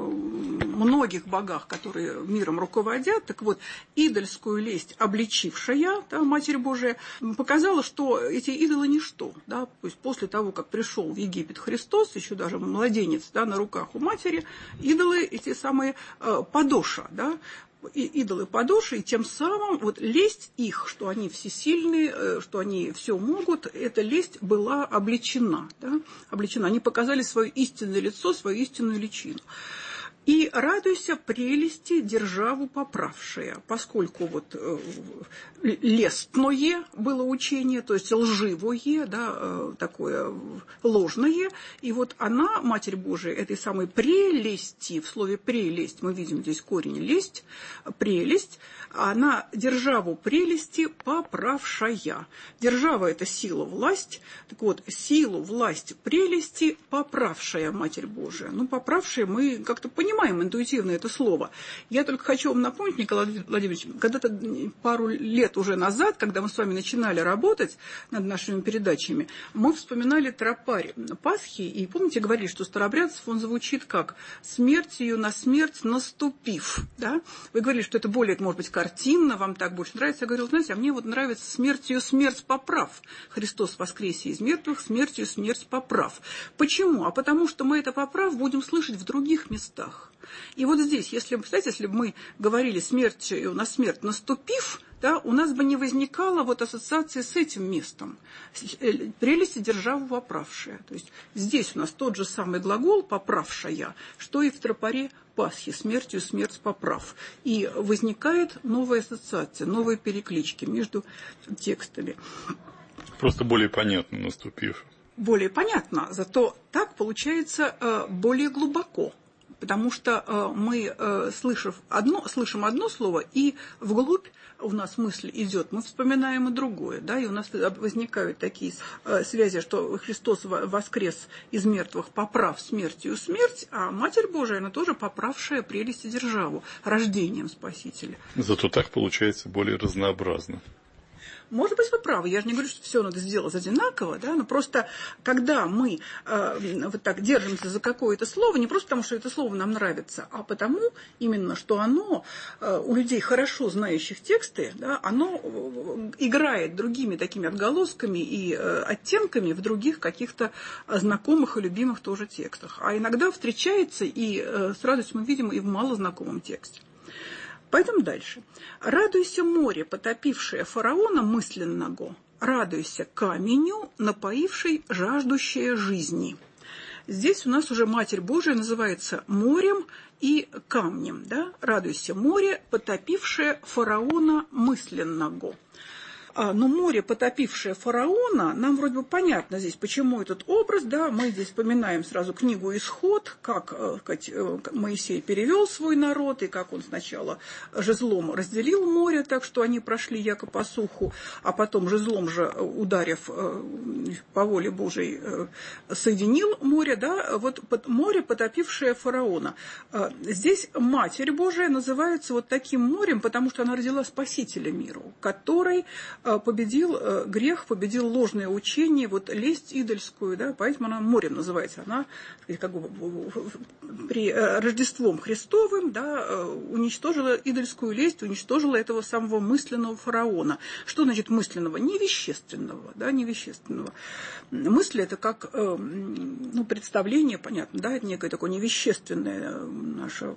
многих богах, которые миром руководят. Так вот, идольскую лесть обличившая, да, Матерь Божия, показала, что эти идолы ничто. Да, то есть после того, как пришел в Египет Христос, еще даже младенец, да, на руках у матери, идолы эти самые э, подоша, да, и идолы подоши, и тем самым вот лесть их, что они всесильные, что они все могут, эта лесть была обличена, да, обличена. Они показали свое истинное лицо, свою истинную личину. И радуйся прелести державу поправшая, поскольку вот э, лестное было учение, то есть лживое, да, э, такое ложное, и вот она, Матерь Божия, этой самой прелести, в слове прелесть мы видим здесь корень лесть, прелесть, она державу прелести поправшая. Держава – это сила, власть, так вот, силу, власть, прелести поправшая Матерь Божия. Ну, поправшая мы как-то понимаем, Понимаем интуитивно это слово. Я только хочу вам напомнить, Николай Владимирович, когда-то пару лет уже назад, когда мы с вами начинали работать над нашими передачами, мы вспоминали тропарь Пасхи, и, помните, говорили, что старообрядцев он звучит как «смертью на смерть наступив». Да? Вы говорили, что это более, может быть, картинно, вам так больше нравится. Я говорю, знаете, а мне вот нравится «смертью смерть поправ». Христос воскресе из мертвых, смертью смерть поправ. Почему? А потому что мы это поправ будем слышать в других местах. И вот здесь, если, представляете, если бы мы говорили смертью на смерть наступив, да, у нас бы не возникало вот ассоциации с этим местом. Прелести державу поправшая. То есть здесь у нас тот же самый глагол поправшая, что и в тропаре Пасхи, смертью смерть поправ. И возникает новая ассоциация, новые переклички между текстами. Просто более понятно наступив. Более понятно, зато так получается более глубоко. Потому что э, мы, э, слышав одно, слышим одно слово, и вглубь у нас мысль идет, мы вспоминаем и другое, да, и у нас возникают такие э, связи, что Христос воскрес из мертвых, поправ смертью смерть, а Матерь Божия, она тоже поправшая прелести державу, рождением Спасителя. Зато так получается более разнообразно. Может быть, вы правы. Я же не говорю, что все надо сделать одинаково, да, но просто когда мы э, вот так держимся за какое-то слово, не просто потому, что это слово нам нравится, а потому именно, что оно э, у людей, хорошо знающих тексты, да, оно играет другими такими отголосками и э, оттенками в других каких-то знакомых и любимых тоже текстах. А иногда встречается, и э, с радостью мы видим и в малознакомом тексте. Пойдем дальше. «Радуйся, море, потопившее фараона мысленного, радуйся каменю, напоившей жаждущее жизни». Здесь у нас уже Матерь Божия называется морем и камнем. Да? «Радуйся, море, потопившее фараона мысленного». Но море, потопившее фараона, нам вроде бы понятно здесь, почему этот образ, да, мы здесь вспоминаем сразу книгу «Исход», как, как Моисей перевел свой народ, и как он сначала жезлом разделил море, так что они прошли яко по суху, а потом жезлом же, ударив по воле Божией, соединил море, да, вот море, потопившее фараона. Здесь Матерь Божия называется вот таким морем, потому что она родила Спасителя миру, который победил грех, победил ложное учение, вот лесть идольскую, да, поэтому она морем называется. Она как бы при Рождеством Христовым, да, уничтожила идольскую лесть, уничтожила этого самого мысленного фараона. Что значит мысленного? Невещественного, да, невещественного. Мысль – это как, ну, представление, понятно, да, это некое такое невещественное наше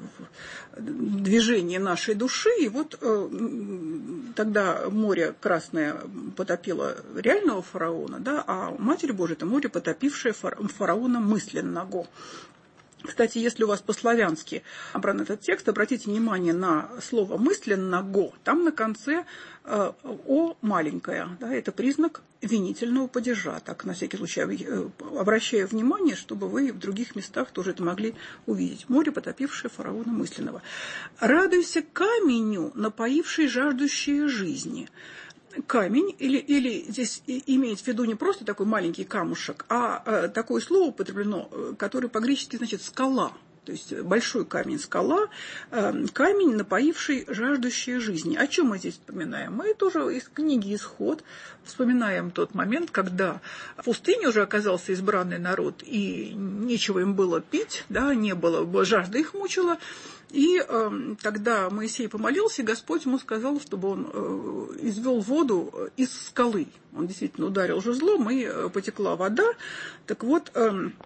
движение нашей души, и вот э, тогда море красное потопило реального фараона, да, а Матерь Божия – это море, потопившее фараона мысленного. Кстати, если у вас по-славянски обран этот текст, обратите внимание на слово «мысленного», там на конце э, «о» маленькое, да, это признак винительного падежа. Так, на всякий случай, э, обращаю внимание, чтобы вы в других местах тоже это могли увидеть. Море, потопившее фараона мысленного. «Радуйся каменю, напоивший жаждущие жизни». Камень, или, или здесь имеет в виду не просто такой маленький камушек, а э, такое слово употреблено, которое по-гречески значит «скала». То есть большой камень, скала, э, камень, напоивший жаждущие жизни. О чем мы здесь вспоминаем? Мы тоже из книги «Исход» вспоминаем тот момент, когда в пустыне уже оказался избранный народ, и нечего им было пить, да, не было, жажда их мучила. И э, тогда Моисей помолился, и Господь ему сказал, чтобы он э, извел воду из скалы. Он действительно ударил жезлом, и э, потекла вода. Так вот, э,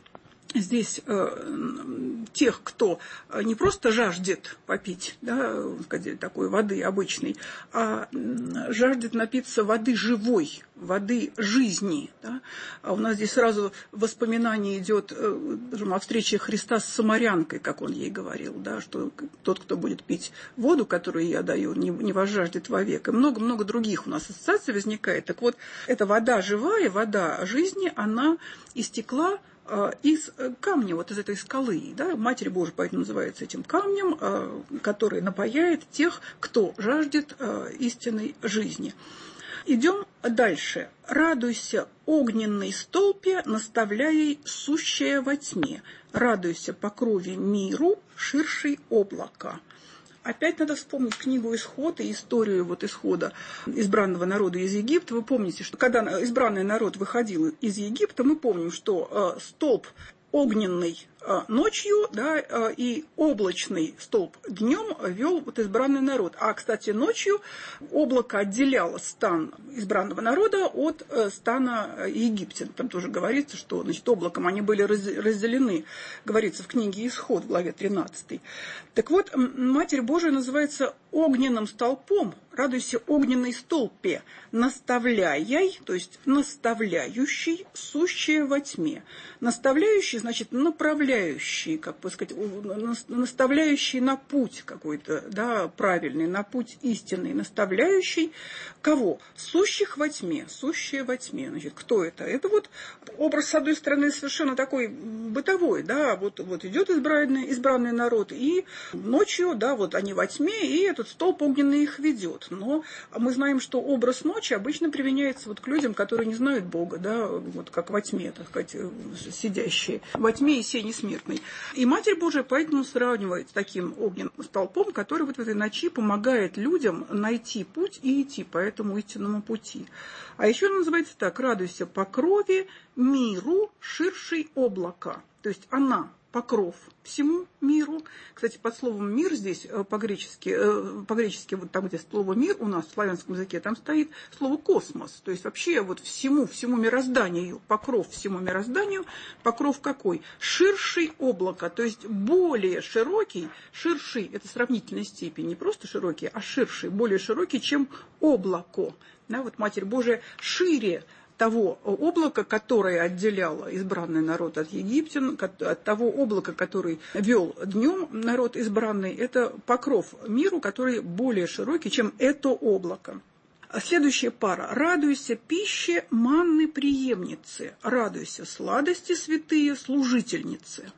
здесь э, тех, кто не просто жаждет попить, да, сказать, такой воды обычной, а жаждет напиться воды живой, воды жизни. Да. А у нас здесь сразу воспоминание идет э, о встрече Христа с самарянкой, как он ей говорил, да, что тот, кто будет пить воду, которую я даю, не, не возжаждет вовек. И много-много других у нас ассоциаций возникает. Так вот, эта вода живая, вода жизни, она истекла из камня, вот из этой скалы, да, Матерь Божия поэтому называется этим камнем, который напояет тех, кто жаждет истинной жизни. Идем дальше. «Радуйся, огненной столпе, наставляй сущее во тьме. Радуйся покрове миру, ширшей облака». Опять надо вспомнить книгу «Исход» и историю вот исхода избранного народа из Египта. Вы помните, что когда избранный народ выходил из Египта, мы помним, что э, столб огненный э, ночью, да, э, и облачный столб днем вел вот избранный народ. А, кстати, ночью облако отделяло стан избранного народа от э, стана египтян. Там тоже говорится, что, значит, облаком они были раз, разделены, говорится в книге «Исход» в главе тринадцатой. Так вот, Матерь Божия называется огненным столпом. «Радуйся, огненной столпе, наставляй», то есть наставляющий, сущее во тьме. Наставляющий, значит, направляющий, как бы сказать, наставляющий на путь какой-то, да, правильный, на путь истинный, наставляющий кого? Сущих во тьме, сущее во тьме. Значит, кто это? Это вот образ, с одной стороны, совершенно такой бытовой, да, вот, вот идет избранный, избранный народ, и ночью, да, вот они во тьме, и этот столб огненный их ведет. Но мы знаем, что образ ночи обычно применяется вот к людям, которые не знают Бога, да, вот как во тьме, так сказать, сидящие во тьме и сени смертной. И Матерь Божия поэтому сравнивает с таким огненным столпом, который вот в этой ночи помогает людям найти путь и идти по этому истинному пути. А еще она называется так: «Радуйся покрове миру, ширшей облака». То есть она покров всему миру. Кстати, под словом «мир» здесь по-гречески, по-гречески вот там, где слово «мир» у нас в славянском языке, там стоит слово «космос». То есть вообще вот всему, всему мирозданию, покров всему мирозданию, покров какой? Ширший облако, то есть более широкий, ширший, это сравнительная степень, не просто широкий, а ширший, более широкий, чем облако. Да, вот Матерь Божия шире того облака, которое отделяло избранный народ от египтян, от того облака, который вел днем народ избранный, это покров миру, который более широкий, чем это облако. Следующая пара. «Радуйся пище манны преемницы, радуйся сладости святые служительницы».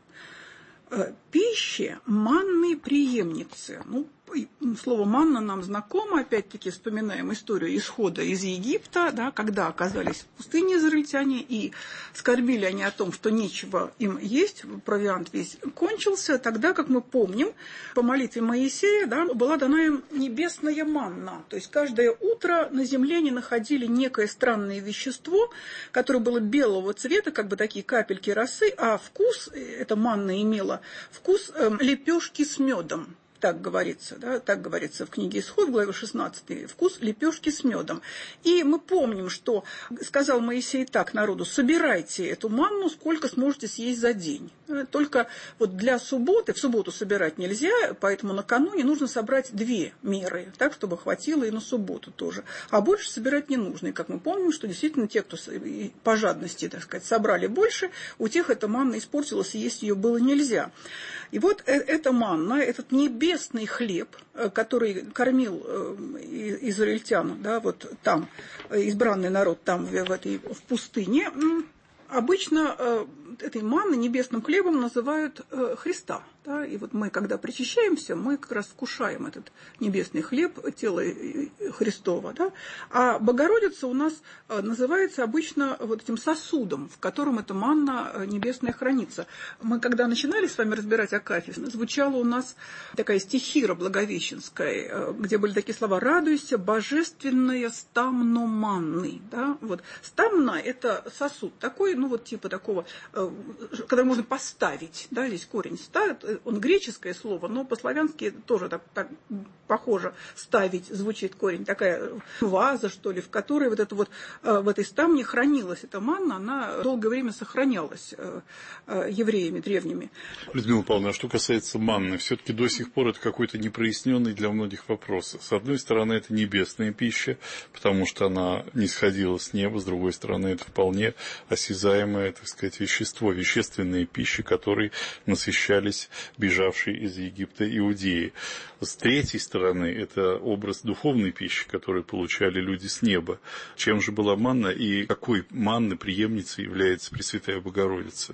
Пище манны преемницы. Ну, слово «манна» нам знакомо, опять-таки вспоминаем историю исхода из Египта, да, когда оказались в пустыне израильтяне и скорбили они о том, что нечего им есть, провиант весь кончился, тогда, как мы помним, по молитве Моисея, да, была дана им небесная манна, то есть каждое утро на земле они находили некое странное вещество, которое было белого цвета, как бы такие капельки росы, а вкус, эта манна имела вкус э, лепешки с медом. Так говорится, да, так говорится в книге «Исход», главе шестнадцатой, вкус лепешки с медом. И мы помним, что сказал Моисей так народу: собирайте эту манну, сколько сможете съесть за день. Только вот для субботы, в субботу собирать нельзя, поэтому накануне нужно собрать две меры, так, чтобы хватило и на субботу тоже. А больше собирать не нужно. И как мы помним, что действительно те, кто по жадности, так сказать, собрали больше, у тех эта манна испортилась, и есть ее было нельзя. И вот эта манна, этот небесный хлеб, который кормил израильтян, да, вот там, избранный народ там, в, этой, в пустыне, обычно этой манной, небесным хлебом называют Христа. Да? И вот мы, когда причащаемся, мы как раз вкушаем этот небесный хлеб, тело Христова. Да? А Богородица у нас называется обычно вот этим сосудом, в котором эта манна небесная хранится. Мы, когда начинали с вами разбирать Акафист, звучала у нас такая стихира благовещенская, где были такие слова: «Радуйся, божественная стамно манны». Да? Вот. Стамна – это сосуд такой, ну вот типа такого, когда можно поставить, да, здесь корень ставит, он греческое слово, но по-славянски тоже так, так похоже ставить, звучит корень, такая ваза, что ли, в которой вот это вот, в этой ставне хранилась эта манна, она долгое время сохранялась евреями древними. Людмила Павловна, а что касается манны, все-таки до сих пор это какой-то непроясненный для многих вопрос. С одной стороны, это небесная пища, потому что она не сходила с неба, с другой стороны, это вполне осязаемое, так сказать, вещество, вещественные пищи, которые насыщались бежавшей из Египта иудеи. С третьей стороны, это образ духовной пищи, которую получали люди с неба. Чем же была манна и какой манны преемницей является Пресвятая Богородица?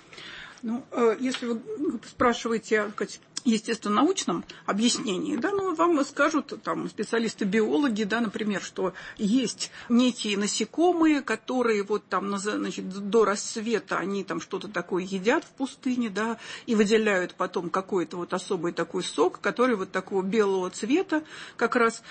Ну, если вы спрашиваете о естественно-научном объяснении, да, ну, вам скажут там, специалисты-биологи, да, например, что есть некие насекомые, которые вот там, значит, до рассвета они там что-то такое едят в пустыне, да, и выделяют потом какой-то вот особый такой сок, который вот такого белого цвета как раз,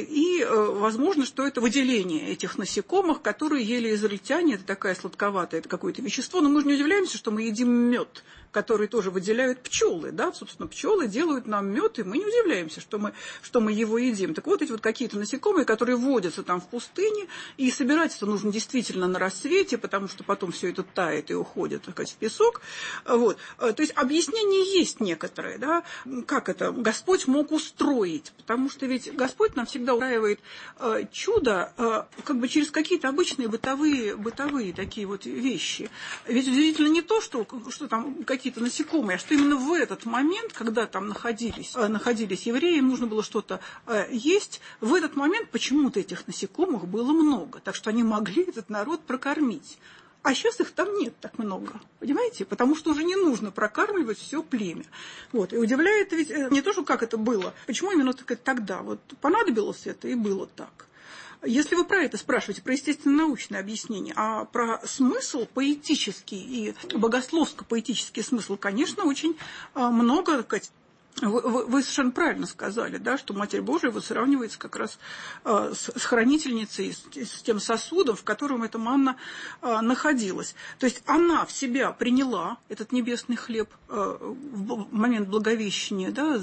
и возможно, что это выделение этих насекомых, которые ели израильтяне, это такая сладковатая, это какое-то вещество, но мы же не удивляемся, что мы едим мед, который тоже выделяют пчелы, да, собственно, пчелы делают нам мед, и мы не удивляемся, что мы, что мы его едим. Так вот, эти вот какие-то насекомые, которые водятся там в пустыне, и собирать это нужно действительно на рассвете, потому что потом все это тает и уходит, так сказать, в песок. Вот. То есть объяснение есть некоторое, да, как это Господь мог устроить, потому что ведь Господь нам всегда устраивает э, чудо э, как бы через какие-то обычные бытовые, бытовые такие вот вещи. Ведь удивительно не то, что, что там какие-то насекомые, а что именно в этот момент, когда там находились, находились евреи, им нужно было что-то есть, в этот момент почему-то этих насекомых было много, так что они могли этот народ прокормить. А сейчас их там нет так много, понимаете? Потому что уже не нужно прокармливать все племя. Вот. И удивляет ведь не то, что как это было, почему именно тогда. Вот понадобилось это, и было так. Если вы про это спрашиваете, про естественно-научное объяснение, а про смысл поэтический и богословско-поэтический смысл, конечно, очень много, так сказать. Вы, вы, вы совершенно правильно сказали, да, что Матерь Божия вот сравнивается как раз э, с, с хранительницей, с, с тем сосудом, в котором эта манна э, находилась. То есть она в себя приняла этот небесный хлеб э, в момент Благовещения, да,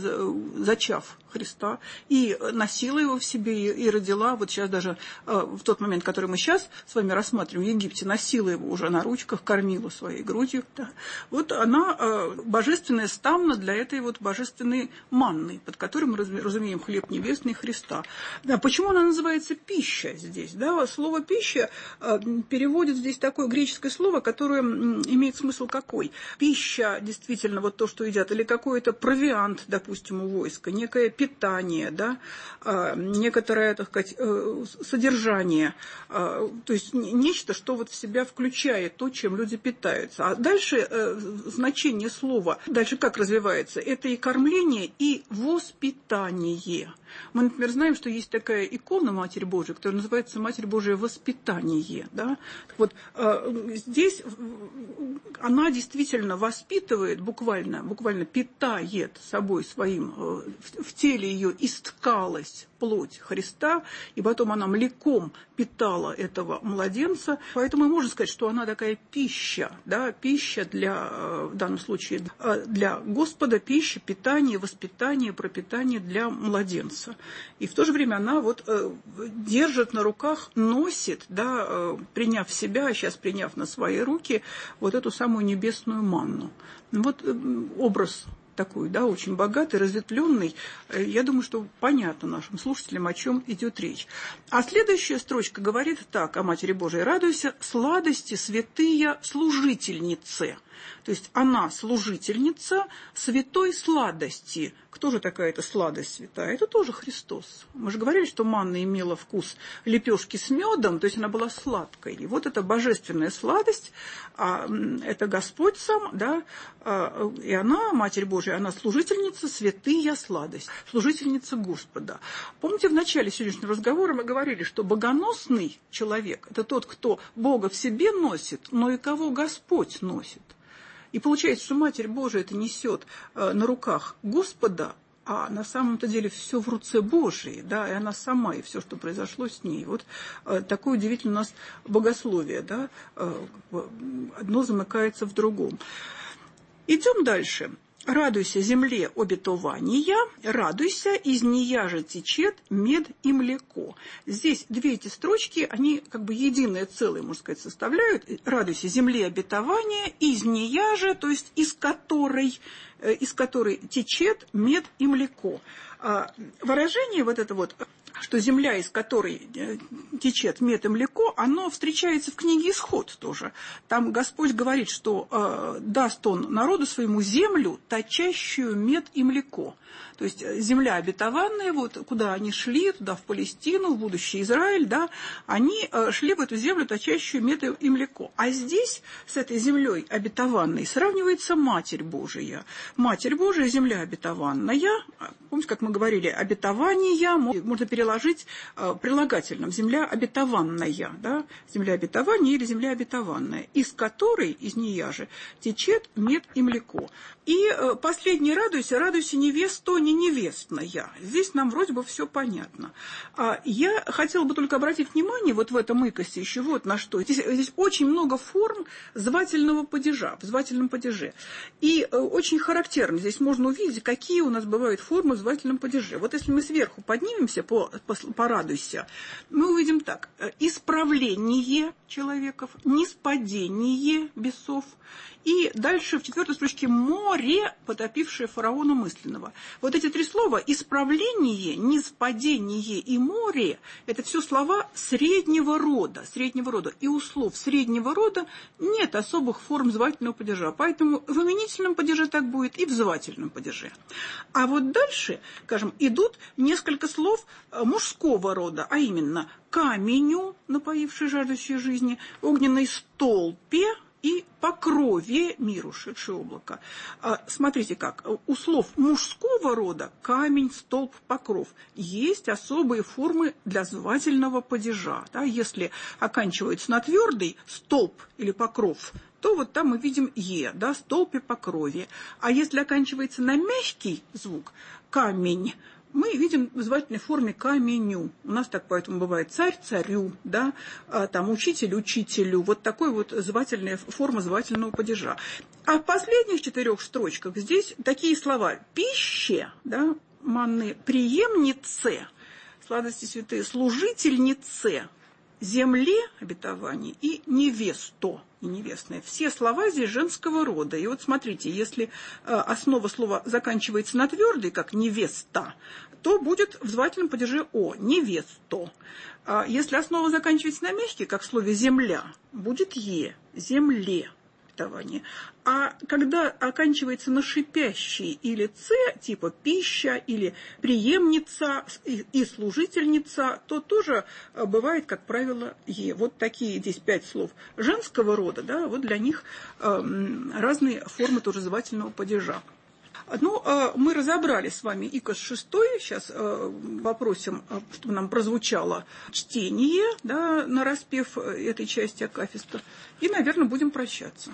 зачав Христа, и носила его в себе, и, и родила, вот сейчас даже э, в тот момент, который мы сейчас с вами рассматриваем, в Египте, носила его уже на ручках, кормила своей грудью. Да. Вот она э, божественная стамна для этой вот божественной манной, под которым мы разумеем хлеб небесный Христа. Да, почему она называется пища здесь? Да? Слово пища э, переводит здесь такое греческое слово, которое имеет смысл какой? Пища, действительно, вот то, что едят, или какой-то провиант, допустим, у войска, некое питание, да? э, некоторое, так сказать, э, содержание, э, то есть нечто, что вот в себя включает то, чем люди питаются. А дальше э, значение слова, дальше как развивается? Это и кормление, и воспитание. Мы, например, знаем, что есть такая икона Матери Божией, которая называется Матерь Божия Воспитание. Да? Вот э, здесь она действительно воспитывает, буквально, буквально питает собой своим, э, в, в теле ее исткалась плоть Христа, и потом она млеком питала этого младенца. Поэтому мы можем сказать, что она такая пища, да, пища для, в данном случае для Господа, пища, питание, воспитание, пропитание для младенца. И в то же время она вот держит на руках, носит, да, приняв себя, а сейчас приняв на свои руки, вот эту самую небесную манну. Вот образ такой, да, очень богатый, разветвленный. Я думаю, что понятно нашим слушателям, о чем идет речь. А следующая строчка говорит так о Матери Божией: «Радуйся, сладости святые служительницы». То есть она служительница святой сладости. Кто же такая эта сладость святая? Это тоже Христос. Мы же говорили, что манна имела вкус лепешки с медом, то есть она была сладкой. И вот эта божественная сладость, а, это Господь сам, да, а, и она, Матерь Божия, она служительница святая сладость, служительница Господа. Помните, в начале сегодняшнего разговора мы говорили, что богоносный человек – это тот, кто Бога в себе носит, но и кого Господь носит. И получается, что Матерь Божия это несет на руках Господа, а на самом-то деле все в руце Божией, да, и она сама, и все, что произошло с ней. Вот такое удивительное у нас богословие, да, одно замыкается в другом. Идем дальше. «Радуйся, земле обетования, радуйся, из нея же течет мед и млеко». Здесь две эти строчки, они как бы единое целое, можно сказать, составляют. «Радуйся, земле обетования, из нея же», то есть из которой, из которой течет мед и млеко. Выражение вот это вот, что земля, из которой течет мед и млеко, оно встречается в книге «Исход» тоже. Там Господь говорит, что э, даст Он народу своему землю, точащую мед и млеко. То есть земля обетованная, вот куда они шли, туда в Палестину, в будущий Израиль, да, они э, шли в эту землю, точащую мед и млеко. А здесь с этой землей обетованной сравнивается Матерь Божия. Матерь Божия, земля обетованная. Помните, как мы говорили, обетование можно переложить э, прилагательным. Земля обетованная, да, земля обетования или земля обетованная, из которой, из нее же, течет мед и млеко. И э, последний «радуйся», «радуйся, невесто, не невестная». Здесь нам вроде бы все понятно. А я хотела бы только обратить внимание вот в этом икосе еще вот на что. Здесь, здесь очень много форм звательного падежа, в звательном падеже. И э, очень характерно, здесь можно увидеть, какие у нас бывают формы в звательном падеже. Вот если мы сверху поднимемся по, по, по «радуйся», мы увидим так. Исправление человеков, ниспадение бесов. И дальше в четвертой строчке «море, потопившее фараона мысленного». Вот эти три слова «исправление», «ниспадение» и «море» – это все слова среднего рода, среднего рода. И у слов среднего рода нет особых форм звательного падежа. Поэтому в именительном падеже так будет и в звательном падеже. А вот дальше, скажем, идут несколько слов мужского рода, а именно «каменю, напоивший жаждущей жизни», «огненной столпе», и покрове миру, шедшее облако. Смотрите как, у слов мужского рода камень, столб, покров есть особые формы для звательного падежа. Да? Если оканчивается на твердый столб или покров, то вот там мы видим «е», да, столб и покрове. А если оканчивается на мягкий звук камень, мы видим в звательной форме каменю. У нас так поэтому бывает царь царю, да, а там учитель учителю. Вот такой вот звательная форма звательного падежа. А в последних четырех строчках здесь такие слова: пище, да, манны, преемнице, сладости святые, служительнице, земле обетование и невесто, и невестная. Все слова здесь женского рода. И вот смотрите, если э, основа слова заканчивается на твердый, как невеста, то будет в звательном падеже «о», невесто. А если основа заканчивается на мягкий, как в слове «земля», будет «е», земле. А когда оканчивается на шипящий или «ц», типа «пища» или «преемница» и «служительница», то тоже бывает, как правило, «е». Вот такие здесь пять слов женского рода, да, вот для них э, разные формы тоже звательного падежа. Ну, мы разобрали с вами икос шестой. Сейчас попросим, чтобы нам прозвучало чтение, да, на распев этой части акафиста. И, наверное, будем прощаться.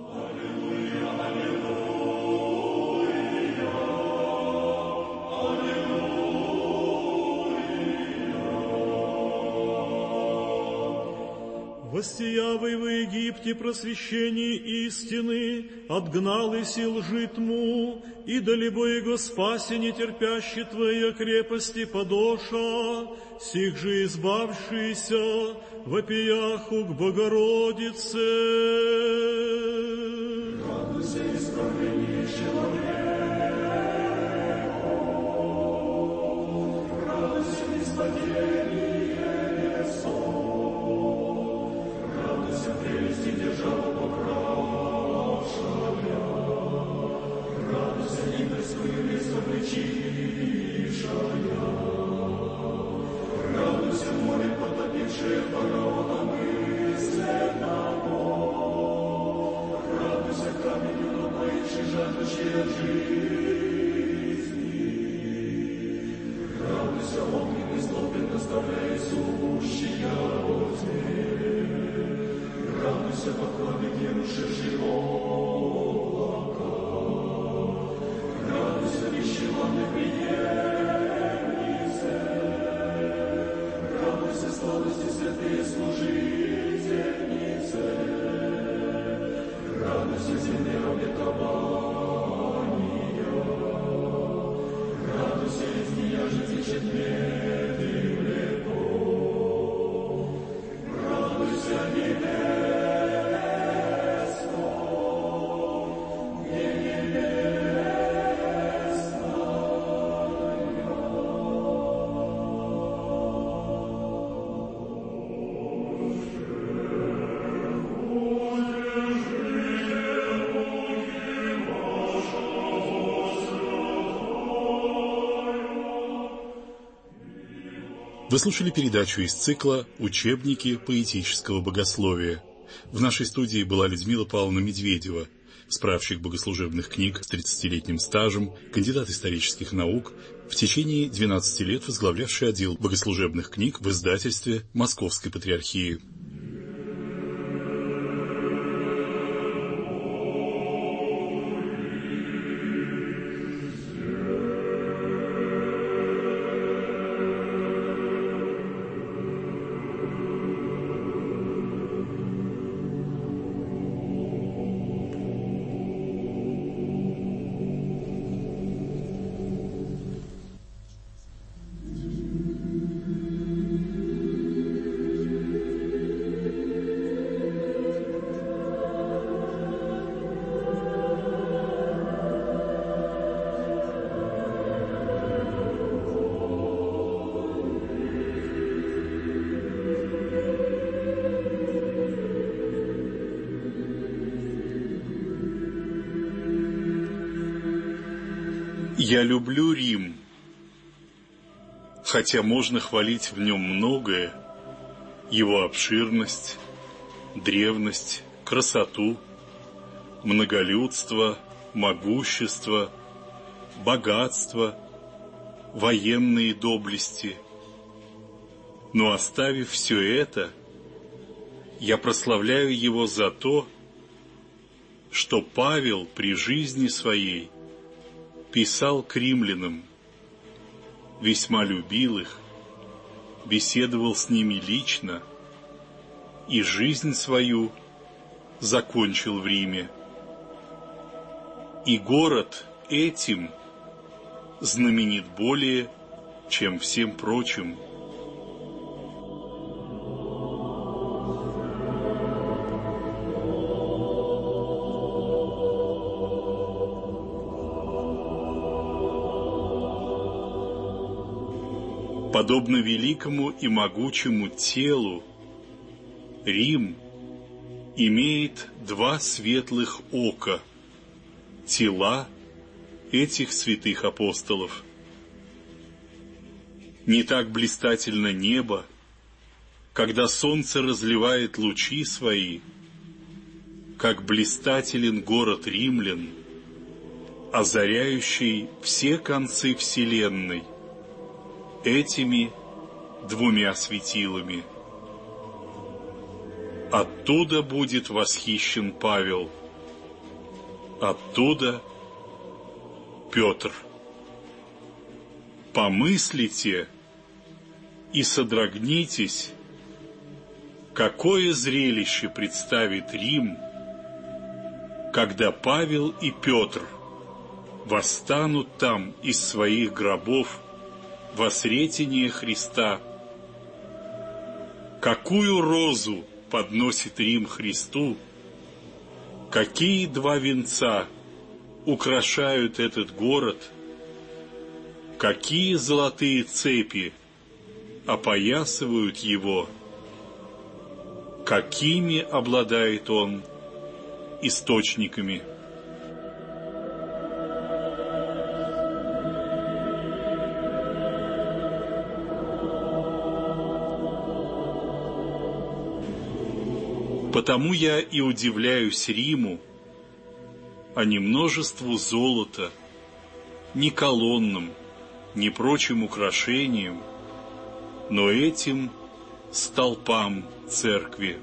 Воссиявый в Египте просвещение истины, отгнал и сил житму, и далебо его спаси нетерпящий твоя крепости подоша, сих же избавшийся вопияху к Богородице. Радуйся, исправление человеку, радуйся, ниспадение. Радуйся, море, потопившее фараона мысленного. Радуйся, каменью, напоивший жаждущий жизни. Радуйся, огненный столб, наставляя сущие во тьме. Радуйся, покрове миру, шедший облака. Радуйся, вещеванный прием. Сладости святые служительницы, радуйся, земле обетования, Вы слушали передачу из цикла «Учебники поэтического богословия». В нашей студии была Людмила Павловна Медведева, справщик богослужебных книг с тридцатилетним стажем, кандидат исторических наук, в течение двенадцати лет возглавлявший отдел богослужебных книг в издательстве Московской Патриархии. Я люблю Рим, хотя можно хвалить в нем многое: его обширность, древность, красоту, многолюдство, могущество, богатство, военные доблести. Но оставив все это, я прославляю его за то, что Павел при жизни своей писал к римлянам, весьма любил их, беседовал с ними лично и жизнь свою закончил в Риме. И город этим знаменит более, чем всем прочим. Подобно великому и могучему телу, Рим имеет два светлых ока, тела этих святых апостолов. Не так блистательно небо, когда солнце разливает лучи свои, как блистателен город римлян, озаряющий все концы вселенной этими двумя светилами. Оттуда будет восхищен Павел, оттуда Петр. Помыслите и содрогнитесь, какое зрелище представит Рим, когда Павел и Петр восстанут там из своих гробов во сретение Христа. Какую розу подносит Рим Христу, какие два венца украшают этот город, какие золотые цепи опоясывают его, какими обладает он источниками. Потому я и удивляюсь Риму, а не множеству золота, ни колоннам, ни прочим украшениям, но этим столпам церкви.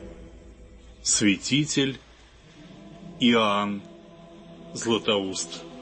Святитель Иоанн Златоуст.